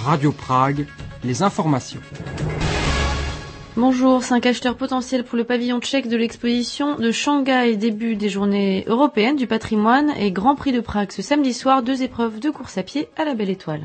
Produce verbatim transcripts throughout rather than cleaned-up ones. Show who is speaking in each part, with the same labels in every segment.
Speaker 1: Radio Prague, les informations.
Speaker 2: Bonjour, cinq acheteurs potentiels pour le pavillon tchèque de l'exposition de Shanghai, début des journées européennes du patrimoine et Grand Prix de Prague ce samedi soir, deux épreuves de course à pied à la Belle Étoile.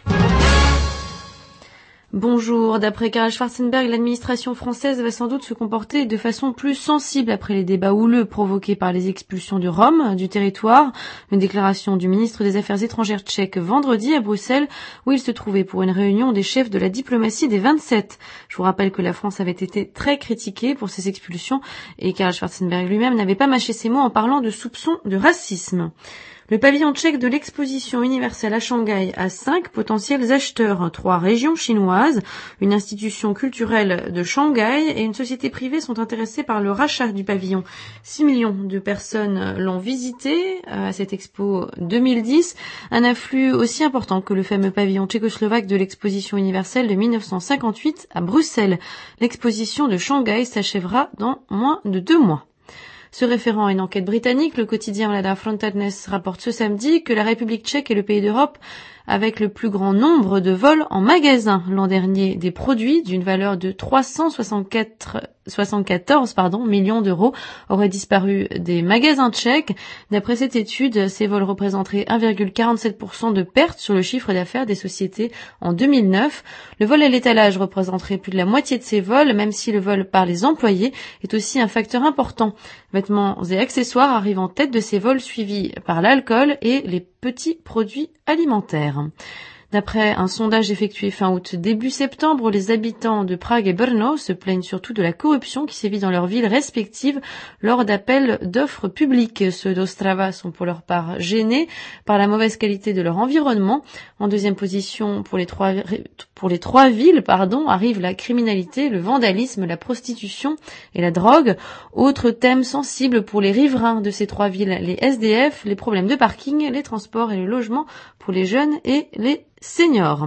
Speaker 2: Bonjour, d'après Karl Schwarzenberg, l'administration française va sans doute se comporter de façon plus sensible après les débats houleux provoqués par les expulsions de Roms du territoire. Une déclaration du ministre des Affaires étrangères tchèque vendredi à Bruxelles, où il se trouvait pour une réunion des chefs de la diplomatie des vingt-sept. Je vous rappelle que la France avait été très critiquée pour ces expulsions et Karl Schwarzenberg lui-même n'avait pas mâché ses mots en parlant de soupçons de racisme. Le pavillon tchèque de l'exposition universelle à Shanghai a cinq potentiels acheteurs. Trois régions chinoises, une institution culturelle de Shanghai et une société privée sont intéressés par le rachat du pavillon. Six millions de personnes l'ont visité à cette expo deux mille dix, un afflux aussi important que le fameux pavillon tchécoslovaque de l'exposition universelle de mille neuf cent cinquante-huit à Bruxelles. L'exposition de Shanghai s'achèvera dans moins de deux mois. Se référant à une enquête britannique, le quotidien La Frontadness rapporte ce samedi que la République tchèque est le pays d'Europe avec le plus grand nombre de vols en magasin. L'an dernier, des produits d'une valeur de trois cent soixante-quatorze pardon, millions d'euros auraient disparu des magasins tchèques. D'après cette étude, ces vols représenteraient un virgule quarante-sept pour cent de pertes sur le chiffre d'affaires des sociétés en deux mille neuf. Le vol à l'étalage représenterait plus de la moitié de ces vols, même si le vol par les employés est aussi un facteur important. Vêtements et accessoires arrivent en tête de ces vols, suivis par l'alcool et les petits produits alimentaires. D'après un sondage effectué fin août début septembre, les habitants de Prague et Brno se plaignent surtout de la corruption qui sévit dans leurs villes respectives lors d'appels d'offres publiques. Ceux d'Ostrava sont pour leur part gênés par la mauvaise qualité de leur environnement. En deuxième position, pour les trois, pour les trois villes, pardon, arrivent la criminalité, le vandalisme, la prostitution et la drogue. Autre thème sensible pour les riverains de ces trois villes, les S D F, les problèmes de parking, les transports et le logement pour les jeunes et les seniors.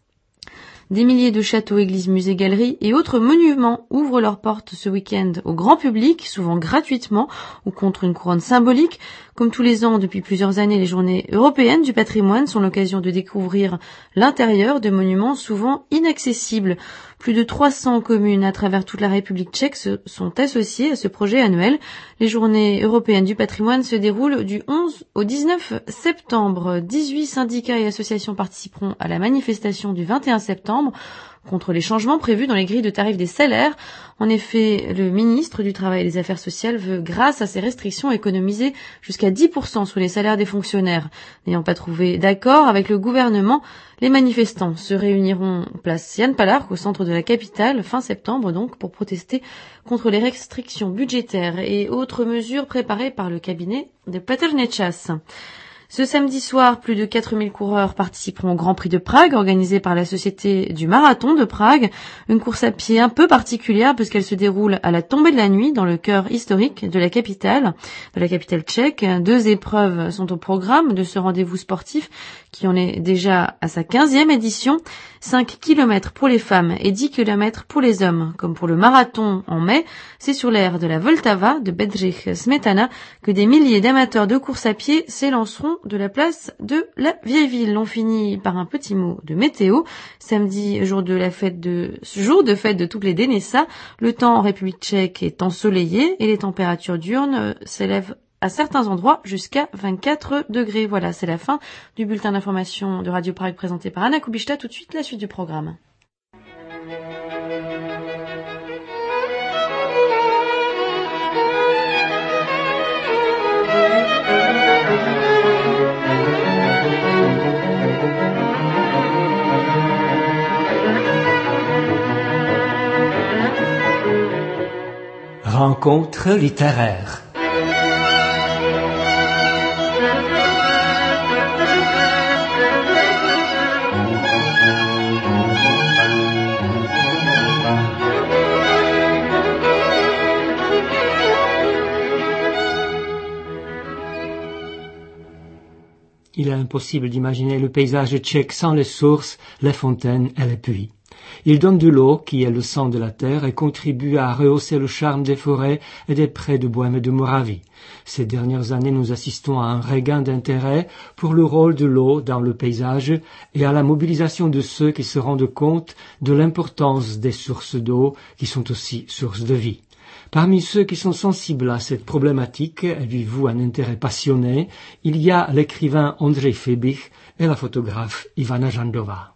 Speaker 2: Des milliers de châteaux, églises, musées, galeries et autres monuments ouvrent leurs portes ce week-end au grand public, souvent gratuitement ou contre une couronne symbolique. Comme tous les ans, depuis plusieurs années, les journées européennes du patrimoine sont l'occasion de découvrir l'intérieur de monuments souvent inaccessibles. Plus de trois cents communes à travers toute la République tchèque se sont associées à ce projet annuel. Les journées européennes du patrimoine se déroulent du onze au dix-neuf septembre. dix-huit syndicats et associations participeront à la manifestation du vingt et un septembre contre les changements prévus dans les grilles de tarifs des salaires. En effet, le ministre du Travail et des Affaires sociales veut, grâce à ces restrictions, économiser jusqu'à dix pour cent sur les salaires des fonctionnaires. N'ayant pas trouvé d'accord avec le gouvernement, les manifestants se réuniront place Jan Palark au centre de la capitale fin septembre donc pour protester contre les restrictions budgétaires et autres mesures préparées par le cabinet de Petr Nečas. Ce samedi soir, plus de quatre mille coureurs participeront au Grand Prix de Prague, organisé par la Société du Marathon de Prague. Une course à pied un peu particulière puisqu'elle se déroule à la tombée de la nuit dans le cœur historique de la capitale, de la capitale tchèque. Deux épreuves sont au programme de ce rendez-vous sportif qui en est déjà à sa quinzième édition. cinq kilomètres pour les femmes et dix kilomètres pour les hommes. Comme pour le marathon en mai, c'est sur l'aire de la Vltava de Bedřich Smetana que des milliers d'amateurs de course à pied s'élanceront de la place de la vieille ville. On finit par un petit mot de météo. Samedi, jour de la fête de, jour de fête de toutes les Dénessa, le temps en République tchèque est ensoleillé et les températures diurnes s'élèvent à certains endroits jusqu'à vingt-quatre degrés. Voilà, c'est la fin du bulletin d'information de Radio Prague présenté par Anna Kubishta. Tout de suite, la suite du programme.
Speaker 3: Rencontre littéraire. Il est impossible d'imaginer le paysage tchèque sans les sources, les fontaines et les puits.
Speaker 1: Il donne de l'eau, qui est le sang de la terre, et contribue à rehausser le charme des forêts et des prés de Bohême et de Moravie. Ces dernières années, nous assistons à un regain d'intérêt pour le rôle de l'eau dans le paysage et à la mobilisation de ceux qui se rendent compte de l'importance des sources d'eau, qui sont aussi sources de vie. Parmi ceux qui sont sensibles à cette problématique et lui vouent un intérêt passionné, il y a l'écrivain Ondřej Fibich et la photographe Ivana Jandová.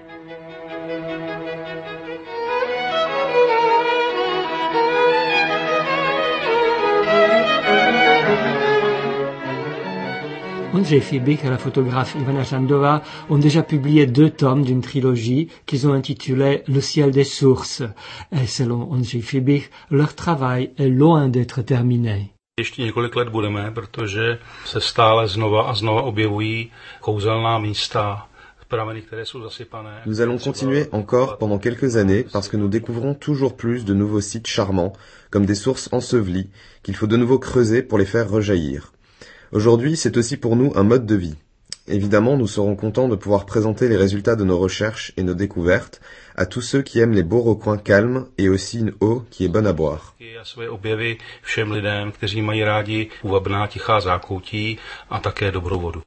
Speaker 1: Ondřej Fibich et la photographe Ivana Jandová ont déjà publié deux tomes d'une trilogie qu'ils ont intitulée Le ciel des sources. Et selon Ondřej Fibich, leur travail est loin d'être terminé.
Speaker 4: Ještě několik let budeme, protože se stále znova a znova objevují kouzelná místa, prameny, které jsou zasypané.
Speaker 5: Nous allons continuer encore pendant quelques années parce que nous découvrons toujours plus de nouveaux sites charmants, comme des sources ensevelies, qu'il faut de nouveau creuser pour les faire rejaillir. Aujourd'hui, c'est aussi pour nous un mode de vie. Évidemment, nous serons contents de pouvoir présenter les résultats de nos recherches et nos découvertes à tous ceux qui aiment les beaux recoins calmes et aussi une eau qui est bonne à boire.
Speaker 4: Své objevy všem lidem, kteří mají rádi úvabná tichá zákoutí a také dobrou vodu.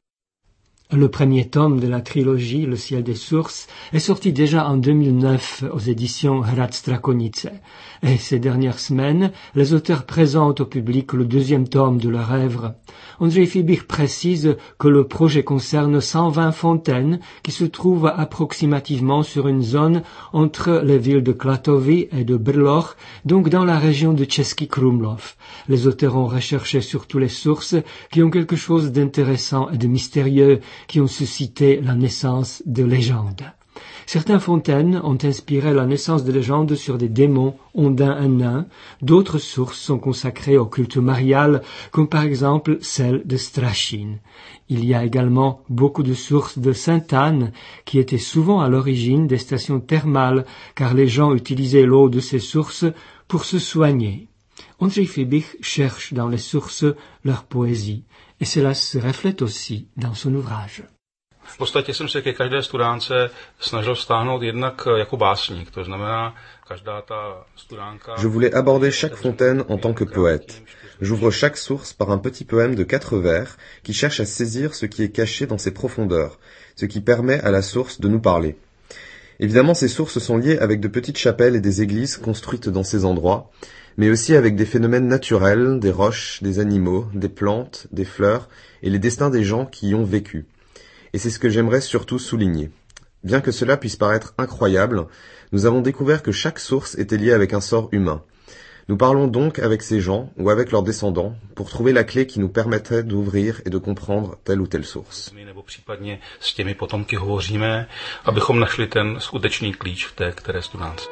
Speaker 1: Le premier tome de la trilogie Le ciel des sources est sorti déjà en deux mille neuf aux éditions Hrad Strakonice. Et ces dernières semaines, les auteurs présentent au public le deuxième tome de leur œuvre. Ondřej Fibich précise que le projet concerne cent vingt fontaines qui se trouvent approximativement sur une zone entre les villes de Klatovy et de Brloch, donc dans la région de Český Krumlov. Les auteurs ont recherché surtout les sources qui ont quelque chose d'intéressant et de mystérieux, qui ont suscité la naissance de légendes. Certaines fontaines ont inspiré la naissance de légendes sur des démons, ondins et nains. D'autres sources sont consacrées au culte marial, comme par exemple celle de Strašín. Il y a également beaucoup de sources de Sainte-Anne, qui étaient souvent à l'origine des stations thermales, car les gens utilisaient l'eau de ces sources pour se soigner. Ondřej Fibich cherche dans les sources leur poésie, et cela se reflète aussi dans son ouvrage.
Speaker 4: V podstatě jsem se ke každé studánce snažil vztáhnout jednak jako básník, to znamená každá ta studánka.
Speaker 5: Je voulais aborder chaque fontaine en tant que poète. J'ouvre chaque source par un petit poème de quatre vers qui cherche à saisir ce qui est caché dans ses profondeurs, ce qui permet à la source de nous parler. Évidemment, ces sources sont liées avec de petites chapelles et des églises construites dans ces endroits, mais aussi avec des phénomènes naturels, des roches, des animaux, des plantes, des fleurs et les destins des gens qui y ont vécu. Et c'est ce que j'aimerais surtout souligner. Bien que cela puisse paraître incroyable, nous avons découvert que chaque source était liée avec un sort humain. Nous parlons donc avec ces gens ou avec leurs descendants pour trouver la clé qui nous permettrait d'ouvrir et de comprendre telle ou telle source.
Speaker 4: Nebo případně s těmi potomky hovoříme, abychom našli ten skutečný klíč v té které studánce.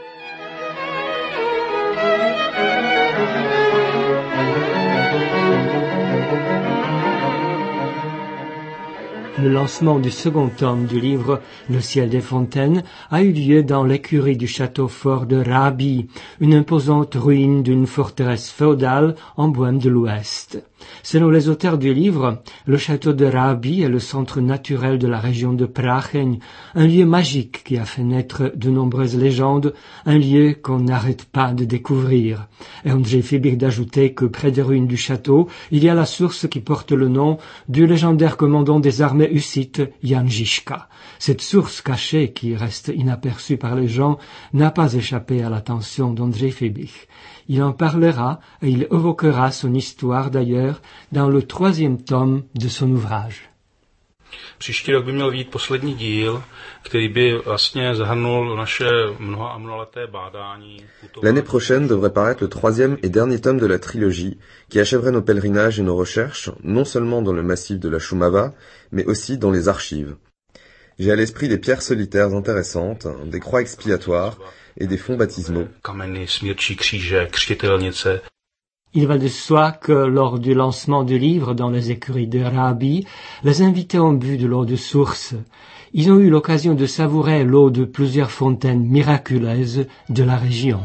Speaker 1: Le lancement du second tome du livre Le ciel des fontaines a eu lieu dans l'écurie du château fort de Rábí, une imposante ruine d'une forteresse féodale en Bohême de l'Ouest. Selon les auteurs du livre, le château de Rábí est le centre naturel de la région de Pracheň, un lieu magique qui a fait naître de nombreuses légendes, un lieu qu'on n'arrête pas de découvrir. Et Ondřej Fibich d'ajouter que près des ruines du château, il y a la source qui porte le nom du légendaire commandant des armées hussites, Jan Žižka. Cette source cachée qui reste inaperçue par les gens n'a pas échappé à l'attention d'Ondřej Fibich. Il en parlera et il évoquera son histoire d'ailleurs dans le troisième tome de son ouvrage.
Speaker 4: Příští rok by měl vyjít poslední díl, který by vlastně zahrnul naše mnoha a mnohaleté bádání.
Speaker 5: L'année prochaine devrait paraître le troisième et dernier tome de la trilogie, qui achèverait nos pèlerinages et nos recherches, non seulement dans le massif de la Šumava, mais aussi dans les archives. J'ai à l'esprit des pierres solitaires intéressantes, des croix expiatoires et des fonds baptismaux.
Speaker 4: Kameny, smírčí kříže, křtitelnice.
Speaker 1: Il va de soi que lors du lancement du livre dans les écuries de Rábí, les invités ont bu de l'eau de source. Ils ont eu l'occasion de savourer l'eau de plusieurs fontaines miraculeuses de la région.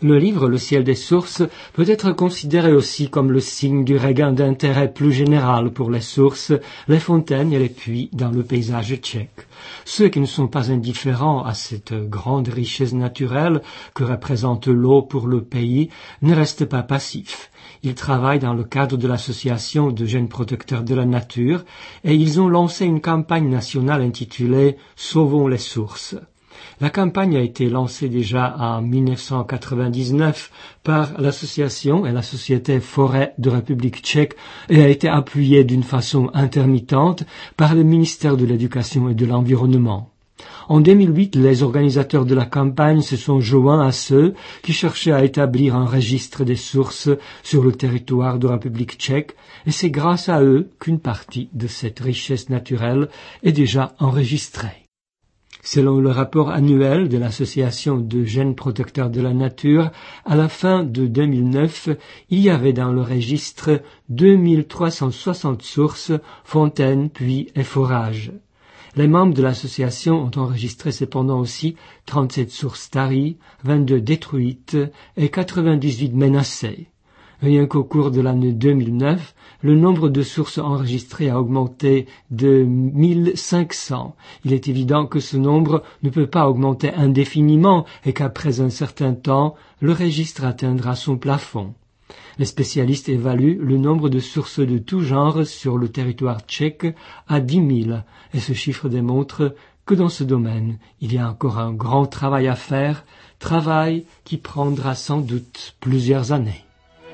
Speaker 1: Le livre Le ciel des sources peut être considéré aussi comme le signe du regain d'intérêt plus général pour les sources, les fontaines et les puits dans le paysage tchèque. Ceux qui ne sont pas indifférents à cette grande richesse naturelle que représente l'eau pour le pays ne restent pas passifs. Ils travaillent dans le cadre de l'association de jeunes protecteurs de la nature et ils ont lancé une campagne nationale intitulée « Sauvons les sources ». La campagne a été lancée déjà en mille neuf cent quatre-vingt-dix-neuf par l'association et la société Forêt de République tchèque et a été appuyée d'une façon intermittente par le ministère de l'Éducation et de l'Environnement. En deux mille huit, les organisateurs de la campagne se sont joints à ceux qui cherchaient à établir un registre des sources sur le territoire de République tchèque et c'est grâce à eux qu'une partie de cette richesse naturelle est déjà enregistrée. Selon le rapport annuel de l'Association de jeunes protecteurs de la nature, à la fin de deux mille neuf, il y avait dans le registre deux mille trois cent soixante sources, fontaines, puits et forages. Les membres de l'association ont enregistré cependant aussi trente-sept sources taries, vingt-deux détruites et quatre-vingt-dix-huit menacées. Rien qu'au cours de l'année deux mille neuf, le nombre de sources enregistrées a augmenté de mille cinq cents. Il est évident que ce nombre ne peut pas augmenter indéfiniment et qu'après un certain temps, le registre atteindra son plafond. Les spécialistes évaluent le nombre de sources de tout genre sur le territoire tchèque à dix mille et ce chiffre démontre que dans ce domaine, il y a encore un grand travail à faire, travail qui prendra sans doute plusieurs années.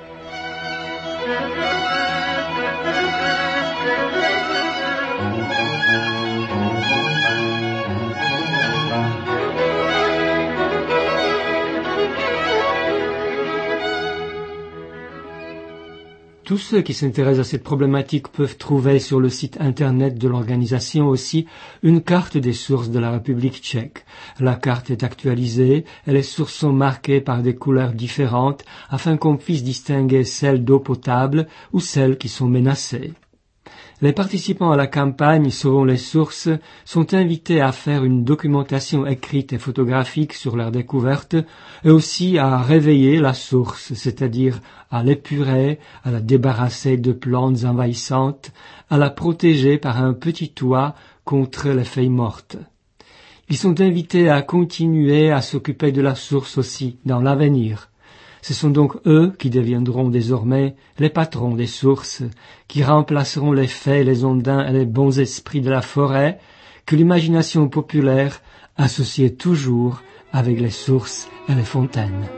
Speaker 1: Tous ceux qui s'intéressent à cette problématique peuvent trouver sur le site internet de l'organisation aussi une carte des sources de la République tchèque. La carte est actualisée et les sources sont marquées par des couleurs différentes afin qu'on puisse distinguer celles d'eau potable ou celles qui sont menacées. Les participants à la campagne Sauvons les sources sont invités à faire une documentation écrite et photographique sur leur découverte et aussi à réveiller la source, c'est-à-dire à l'épurer, à la débarrasser de plantes envahissantes, à la protéger par un petit toit contre les feuilles mortes. Ils sont invités à continuer à s'occuper de la source aussi dans l'avenir. Ce sont donc eux qui deviendront désormais les patrons des sources, qui remplaceront les fées, les ondins et les bons esprits de la forêt, que l'imagination populaire associait toujours avec les sources et les fontaines.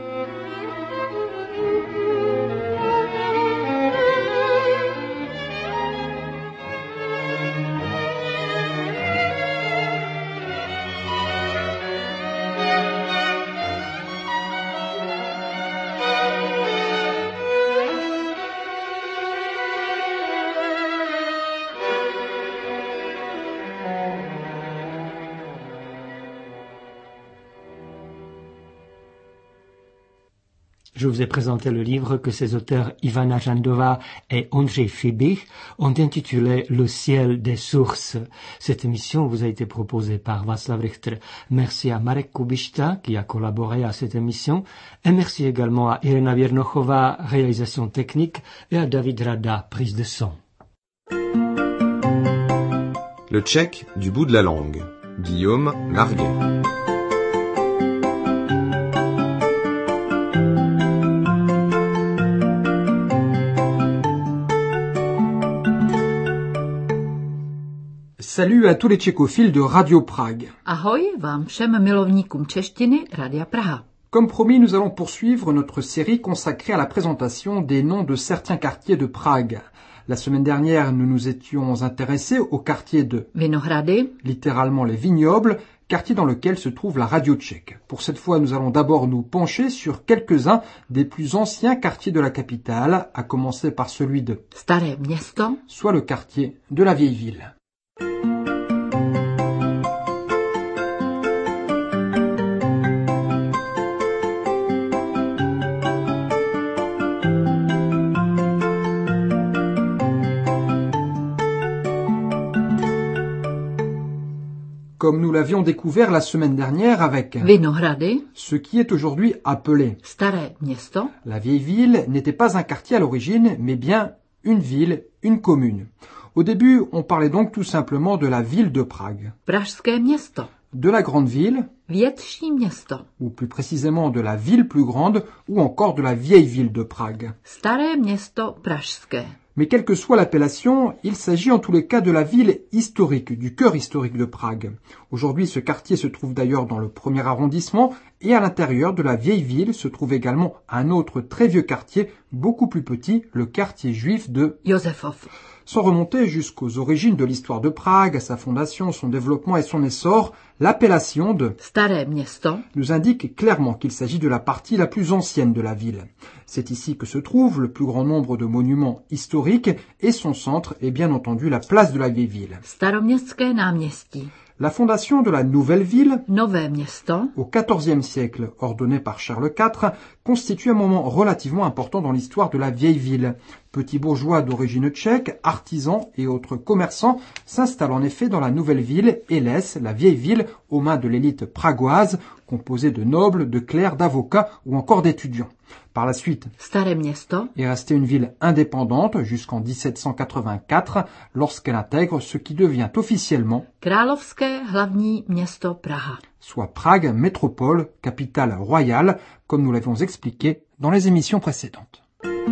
Speaker 1: Je vous ai présenté le livre que ses auteurs Ivana Jandová et Ondřej Fibich ont intitulé Le ciel des sources. Cette émission vous a été proposée par Václav Richter. Merci à Marek Kubišta qui a collaboré à cette émission et merci également à Irena Věrnochová, réalisation technique, et à David Rada, prise de son.
Speaker 5: Le tchèque du bout de la langue. Guillaume Larguet.
Speaker 6: Salut à tous les tchécophiles de Radio Prague.
Speaker 7: Ahoj vám všem milovníkům češtiny Radia Praha.
Speaker 6: Comme promis, nous allons poursuivre notre série consacrée à la présentation des noms de certains quartiers de Prague. La semaine dernière, nous nous étions intéressés au quartier de
Speaker 7: Vinohrady,
Speaker 6: littéralement les vignobles, quartier dans lequel se trouve la radio tchèque. Pour cette fois, nous allons d'abord nous pencher sur quelques-uns des plus anciens quartiers de la capitale, à commencer par celui de
Speaker 7: Staré město,
Speaker 6: soit le quartier de la vieille ville. comme nous l'avions découvert la semaine dernière avec
Speaker 7: Vinohrady,
Speaker 6: ce qui est aujourd'hui appelé.
Speaker 7: Staré město.
Speaker 6: La vieille ville n'était pas un quartier à l'origine, mais bien une ville, une commune. Au début, on parlait donc tout simplement de la ville de Prague,
Speaker 7: Pražské město.
Speaker 6: de la grande ville,
Speaker 7: Větší město.
Speaker 6: ou plus précisément de la ville plus grande, ou encore de la vieille ville de Prague.
Speaker 7: Staré město pražské.
Speaker 6: Mais quelle que soit l'appellation, il s'agit en tous les cas de la ville historique, du cœur historique de Prague. Aujourd'hui, ce quartier se trouve d'ailleurs dans le premier arrondissement, et à l'intérieur de la vieille ville se trouve également un autre très vieux quartier, beaucoup plus petit, le quartier juif de
Speaker 7: Josefov.
Speaker 6: Sans remonter jusqu'aux origines de l'histoire de Prague, à sa fondation, son développement et son essor, l'appellation de
Speaker 7: Staré město
Speaker 6: nous indique clairement qu'il s'agit de la partie la plus ancienne de la ville. C'est ici que se trouve le plus grand nombre de monuments historiques et son centre est bien entendu la place de la vieille ville.
Speaker 7: Staroměstské náměstí.
Speaker 6: La fondation de la nouvelle ville,
Speaker 7: Nové město.
Speaker 6: au quatorzième siècle, ordonnée par Charles quatre, constitue un moment relativement important dans l'histoire de la vieille ville. Petits bourgeois d'origine tchèque, artisans et autres commerçants s'installent en effet dans la nouvelle ville et laissent la vieille ville aux mains de l'élite pragoise, composée de nobles, de clercs, d'avocats ou encore d'étudiants. Par la suite,
Speaker 7: Staré město.
Speaker 6: est restée une ville indépendante jusqu'en dix-sept cent quatre-vingt-quatre, lorsqu'elle intègre ce qui devient officiellement,
Speaker 7: Královské hlavní město Praha.
Speaker 6: soit Prague métropole, capitale royale, comme nous l'avions expliqué dans les émissions précédentes.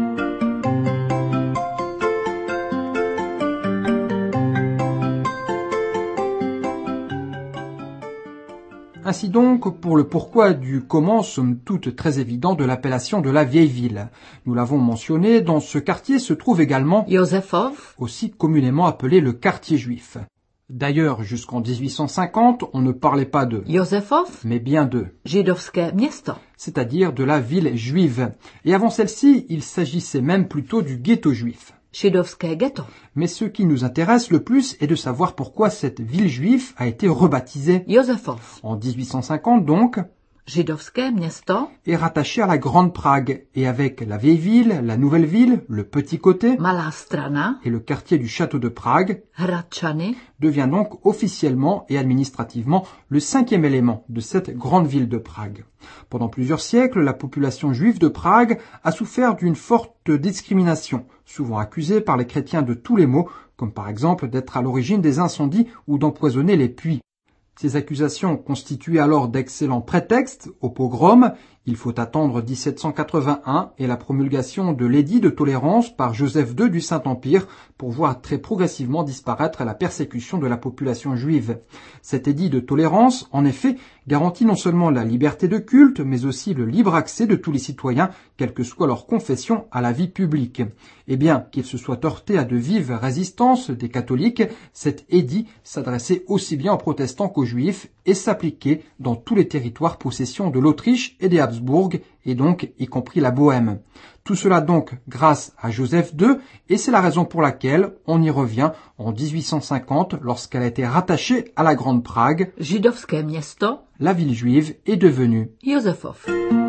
Speaker 6: Ainsi donc, pour le pourquoi du comment, somme toute très évident de l'appellation de la vieille ville. Nous l'avons mentionné, dans ce quartier se trouve également,
Speaker 7: Josefov.
Speaker 6: aussi communément appelé le quartier juif. D'ailleurs, jusqu'en dix-huit cent cinquante, on ne parlait pas de,
Speaker 7: Josefov.
Speaker 6: mais bien de,
Speaker 7: Židovské město.
Speaker 6: c'est-à-dire de la ville juive. Et avant celle-ci, il s'agissait même plutôt du ghetto juif.
Speaker 7: Židovské ghetto.
Speaker 6: Mais ce qui nous intéresse le plus est de savoir pourquoi cette ville juive a été rebaptisée.
Speaker 7: Josefov.
Speaker 6: En dix-huit cent cinquante donc,
Speaker 7: Židovské město.
Speaker 6: est rattachée à la Grande Prague, et avec la vieille ville, la nouvelle ville, le petit côté,
Speaker 7: Malá strana.
Speaker 6: et le quartier du château de Prague,
Speaker 7: Hradčany.
Speaker 6: devient donc officiellement et administrativement le cinquième élément de cette grande ville de Prague. Pendant plusieurs siècles, la population juive de Prague a souffert d'une forte discrimination, souvent accusée par les chrétiens de tous les maux, comme par exemple d'être à l'origine des incendies ou d'empoisonner les puits. Ces accusations constituaient alors d'excellents prétextes au pogrom. Il faut attendre dix-sept cent quatre-vingt-un et la promulgation de l'édit de tolérance par Joseph deux du Saint-Empire pour voir très progressivement disparaître la persécution de la population juive. Cet édit de tolérance, en effet, garantit non seulement la liberté de culte, mais aussi le libre accès de tous les citoyens, quelle que soit leur confession, à la vie publique. Et bien qu'il se soit heurté à de vives résistances des catholiques, cet édit s'adressait aussi bien aux protestants qu'aux juifs et s'appliquait dans tous les territoires possession de l'Autriche et des Habsbourg, et donc y compris la Bohême. Tout cela donc grâce à Joseph deux, et c'est la raison pour laquelle on y revient en dix-huit cent cinquante lorsqu'elle a été rattachée à la Grande Prague.
Speaker 7: Židovské město.
Speaker 6: La ville juive est devenue
Speaker 7: Josefov.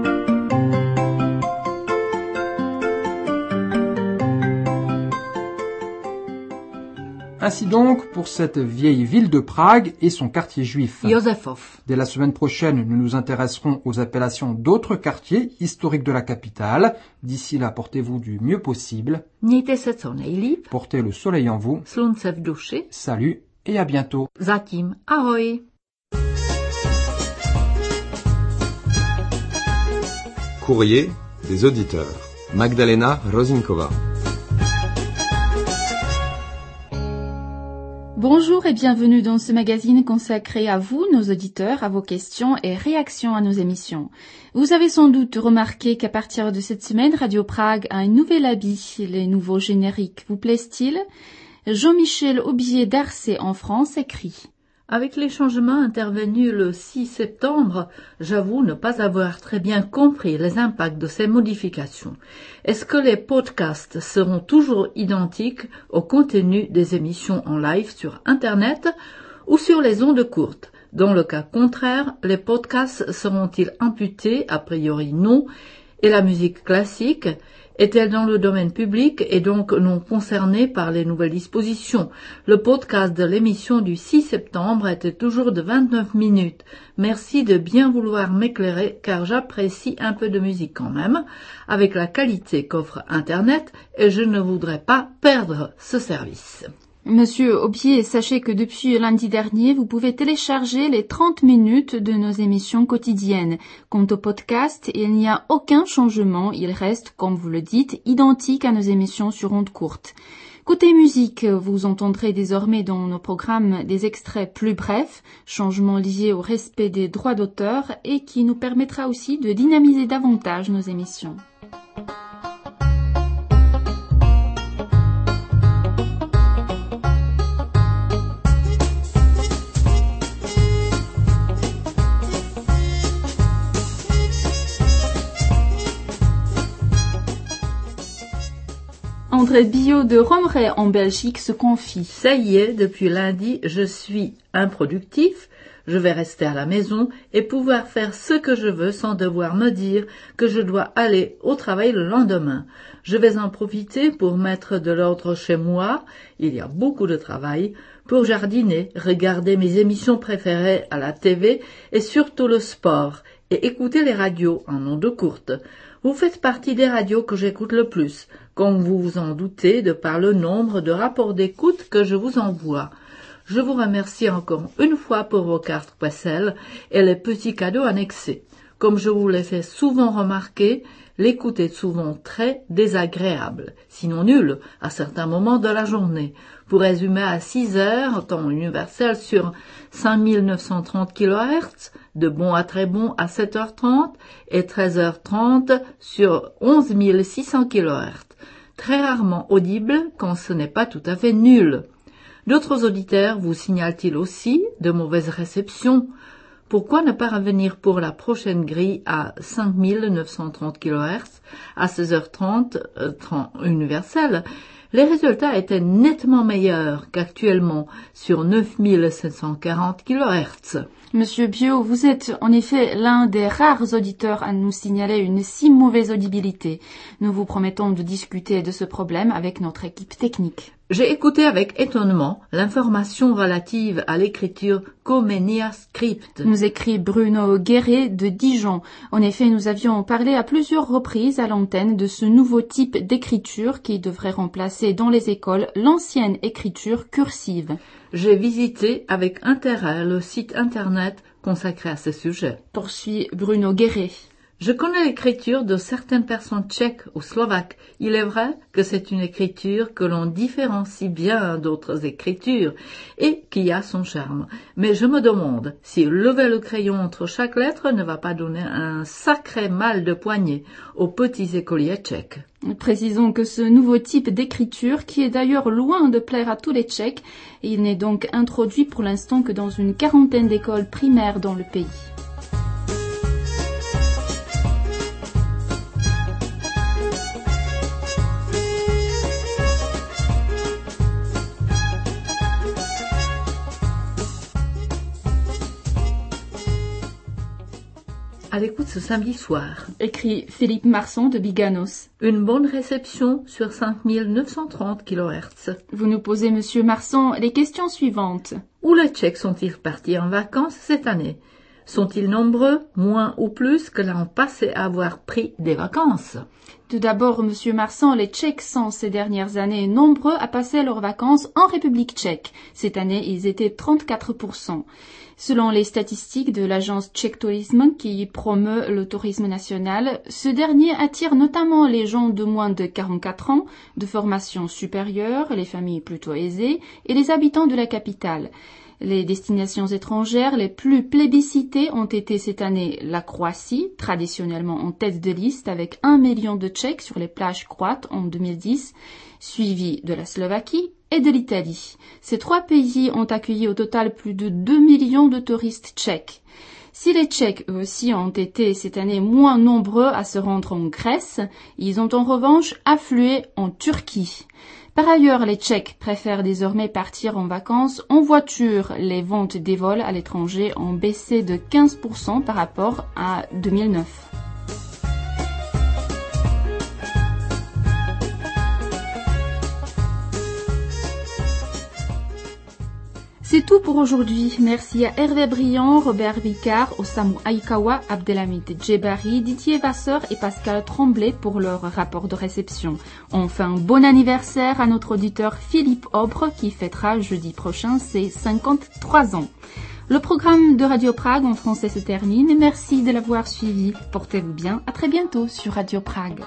Speaker 6: Ainsi donc pour cette vieille ville de Prague et son quartier juif.
Speaker 7: Josefov.
Speaker 6: Dès la semaine prochaine, nous nous intéresserons aux appellations d'autres quartiers historiques de la capitale. D'ici là, portez-vous du mieux possible.
Speaker 7: Mějte se co nejlíp.
Speaker 6: Portez le soleil en vous.
Speaker 7: Slunce v duši.
Speaker 6: Salut et à bientôt.
Speaker 7: Zatím ahoj.
Speaker 5: Courrier des auditeurs. Magdalena Rozinkova.
Speaker 8: Bonjour et bienvenue dans ce magazine consacré à vous, nos auditeurs, à vos questions et réactions à nos émissions. Vous avez sans doute remarqué qu'à partir de cette semaine, Radio Prague a un nouvel habit. Les nouveaux génériques vous plaisent-ils? Jean-Michel Aubier d'Arcé en France écrit.
Speaker 7: Avec les changements intervenus le six septembre, j'avoue ne pas avoir très bien compris les impacts de ces modifications. Est-ce que les podcasts seront toujours identiques au contenu des émissions en live sur Internet ou sur les ondes courtes? Dans le cas contraire, les podcasts seront-ils amputés? A priori non. Et la musique classique est-elle dans le domaine public et donc non concernée par les nouvelles dispositions? Le podcast de l'émission du six septembre était toujours de vingt-neuf minutes. Merci de bien vouloir m'éclairer car j'apprécie un peu de musique quand même, avec la qualité qu'offre Internet et je ne voudrais pas perdre ce service.
Speaker 8: Monsieur Aubier, sachez que depuis lundi dernier, vous pouvez télécharger les trente minutes de nos émissions quotidiennes. Quant au podcast, il n'y a aucun changement, il reste, comme vous le dites, identique à nos émissions sur ondes courtes. Côté musique, vous entendrez désormais dans nos programmes des extraits plus brefs, changements liés au respect des droits d'auteur et qui nous permettra aussi de dynamiser davantage nos émissions. André Billot de Romeray en Belgique se confie.
Speaker 7: Ça y est, depuis lundi, je suis improductif, je vais rester à la maison et pouvoir faire ce que je veux sans devoir me dire que je dois aller au travail le lendemain. Je vais en profiter pour mettre de l'ordre chez moi, il y a beaucoup de travail, pour jardiner, regarder mes émissions préférées à la T V et surtout le sport, et écouter les radios en ondes courtes. Vous faites partie des radios que j'écoute le plus, comme vous vous en doutez de par le nombre de rapports d'écoute que je vous envoie. Je vous remercie encore une fois pour vos cartes Quessel et les petits cadeaux annexés. Comme je vous l'ai fait souvent remarquer, l'écoute est souvent très désagréable, sinon nulle, à certains moments de la journée. Pour résumer, à six heures, temps universel sur cinq mille neuf cent trente kilohertz, de bon à très bon à sept heures trente et treize heures trente sur onze mille six cents kilohertz. Très rarement audible quand ce n'est pas tout à fait nul. D'autres auditeurs vous signalent-ils aussi de mauvaises réceptions? Pourquoi ne pas revenir pour la prochaine grille à cinq mille neuf cent trente kilohertz, à seize heures trente, euh, trente universel? Les résultats étaient nettement meilleurs qu'actuellement sur neuf mille sept cent quarante kilohertz.
Speaker 8: Monsieur Biot, vous êtes en effet l'un des rares auditeurs à nous signaler une si mauvaise audibilité. Nous vous promettons de discuter de ce problème avec notre équipe technique.
Speaker 7: J'ai écouté avec étonnement l'information relative à l'écriture Comenia Script.
Speaker 8: Nous écrit Bruno Guéret de Dijon. En effet, nous avions parlé à plusieurs reprises à l'antenne de ce nouveau type d'écriture qui devrait remplacer dans les écoles l'ancienne écriture cursive.
Speaker 7: J'ai visité avec intérêt le site internet consacré à ce sujet.
Speaker 8: Poursuit Bruno Guéret.
Speaker 7: Je connais l'écriture de certaines personnes tchèques ou slovaques. Il est vrai que c'est une écriture que l'on différencie bien d'autres écritures et qui a son charme. Mais je me demande si lever le crayon entre chaque lettre ne va pas donner un sacré mal de poignet aux petits écoliers tchèques.
Speaker 8: Précisons que ce nouveau type d'écriture, qui est d'ailleurs loin de plaire à tous les Tchèques, il n'est donc introduit pour l'instant que dans une quarantaine d'écoles primaires dans le pays.
Speaker 7: À l'écoute ce samedi soir.
Speaker 8: Écrit Philippe Marsan de Biganos.
Speaker 7: Une bonne réception sur cinq mille neuf cent trente kilohertz.
Speaker 8: Vous nous posez, monsieur Marsan, les questions suivantes.
Speaker 7: Où les Tchèques sont-ils partis en vacances cette année? Sont-ils nombreux, moins ou plus que l'an passé à avoir pris des vacances?
Speaker 8: Tout d'abord, monsieur Marsan, les Tchèques sont ces dernières années nombreux à passer leurs vacances en République tchèque. Cette année, ils étaient trente-quatre pour cent. Selon les statistiques de l'agence Czech Tourism qui promeut le tourisme national, ce dernier attire notamment les gens de moins de quarante-quatre ans, de formation supérieure, les familles plutôt aisées et les habitants de la capitale. Les destinations étrangères les plus plébiscitées ont été cette année la Croatie, traditionnellement en tête de liste avec un million de Tchèques sur les plages croates en deux mille dix, suivi de la Slovaquie et de l'Italie. Ces trois pays ont accueilli au total plus de deux millions de touristes tchèques. Si les Tchèques, eux aussi, ont été cette année moins nombreux à se rendre en Grèce, ils ont en revanche afflué en Turquie. Par ailleurs, les Tchèques préfèrent désormais partir en vacances en voiture. Les ventes des vols à l'étranger ont baissé de quinze pour cent par rapport à deux mille neuf. C'est tout pour aujourd'hui. Merci à Hervé Briand, Robert Vicard, Osamu Aikawa, Abdelhamid Djebari, Didier Vasseur et Pascal Tremblay pour leur rapport de réception. Enfin, bon anniversaire à notre auditeur Philippe Aubre qui fêtera jeudi prochain ses cinquante-trois ans. Le programme de Radio Prague en français se termine. Merci de l'avoir suivi. Portez-vous bien. À très bientôt sur Radio Prague.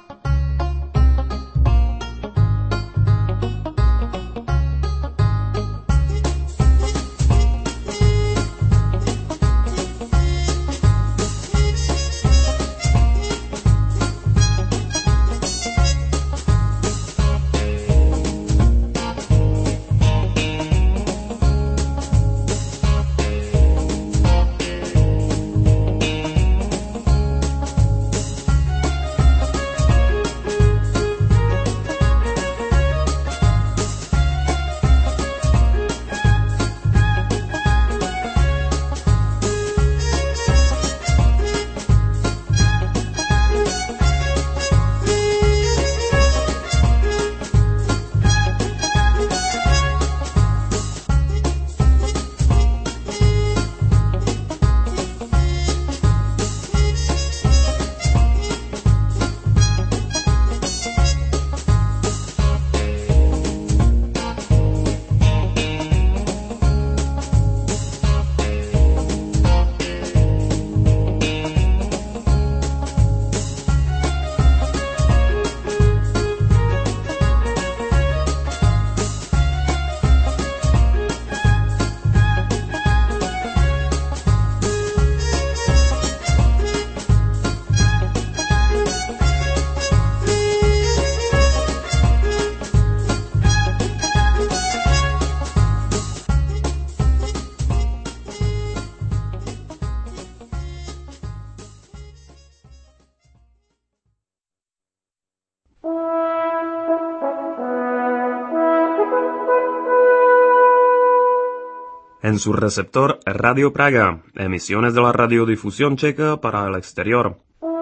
Speaker 9: En su receptor Radio Praga, emisiones de la radiodifusión checa para el exterior.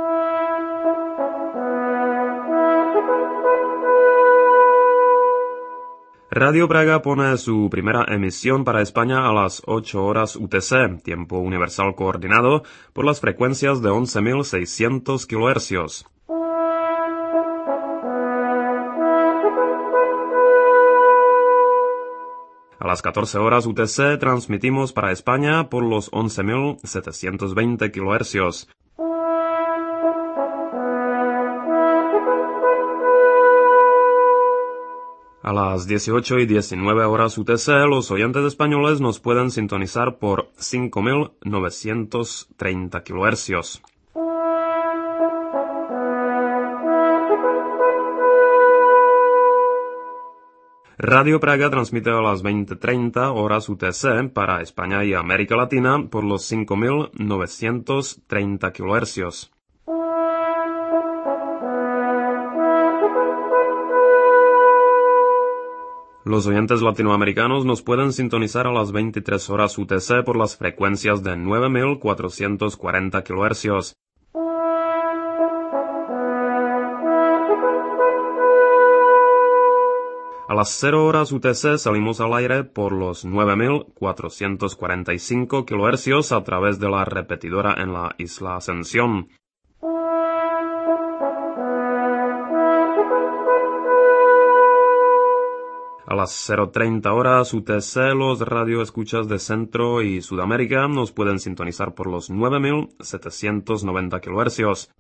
Speaker 9: Radio Praga pone su primera emisión para España a las ocho horas U T C, tiempo universal coordinado, por las frecuencias de once mil seiscientos kilohercios. A las catorce horas U T C transmitimos para España por los once mil setecientos veinte kilohercios. A las dieciocho y diecinueve horas U T C, los oyentes españoles nos pueden sintonizar por cinco mil novecientos treinta kilohercios. Radio Praga transmite a las veinte treinta horas U T C para España y América Latina por los cinco mil novecientos treinta kilohercios. Los oyentes latinoamericanos nos pueden sintonizar a las veintitrés horas U T C por las frecuencias de nueve mil cuatrocientos cuarenta kilohercios. A las cero horas U T C salimos al aire por los nueve mil cuatrocientos cuarenta y cinco kilohercios a través de la repetidora en la Isla Ascensión. A las cero treinta horas U T C los radioescuchas de Centro y Sudamérica nos pueden sintonizar por los nueve mil setecientos noventa kilohercios.